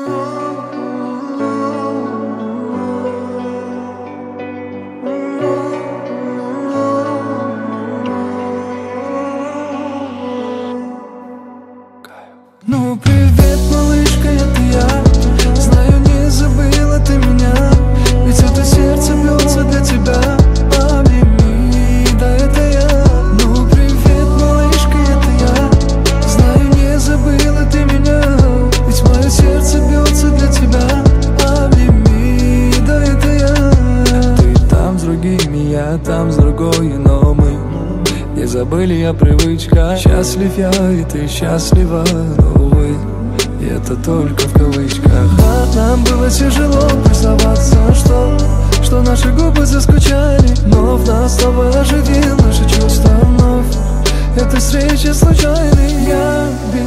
Ну привет, малышка, это я. Знаю, не забыла ты меня, ведь это сердце бьется для тебя. Обними, да это я. Ну привет, малышка, это я. Знаю, не забыла ты меня, ведь мое сердце бьется для тебя. Обними, да это я. Ты там с другими, я там с другой, но мы не забыли о привычках. Счастлив я, и ты счастлива, но увы, и это только в кавычках. Да, нам было тяжело признаваться, что наши губы заскучали, но в нас с тобой оживил наши чувства вновь. Эта встреча случайной. Я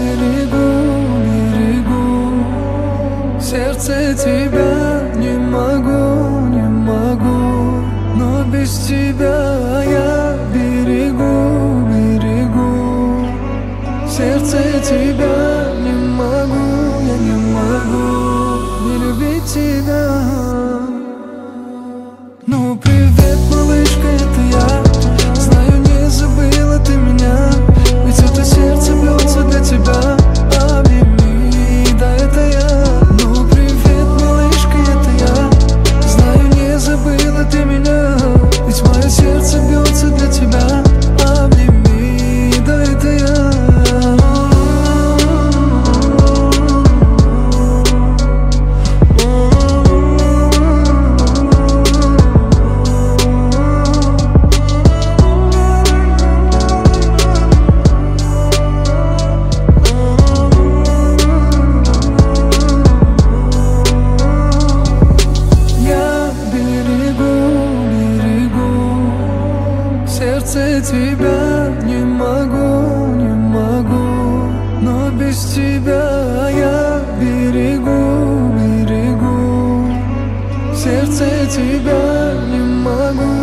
берегу сердце тебя, не могу, но без тебя я берегу сердце тебя, не могу, я не могу не любить тебя. Ну привет, малышка, это я. Знаю, не забыла ты меня, ведь это сердце бьется для тебя. Обними, да это я. Ну привет, малышка, это я. Знаю, не забыла ты меня, ведь мое сердце бьется для тебя. Обними, да это я. Сердце тебя, не могу, но без тебя я берегу сердце тебя, не могу.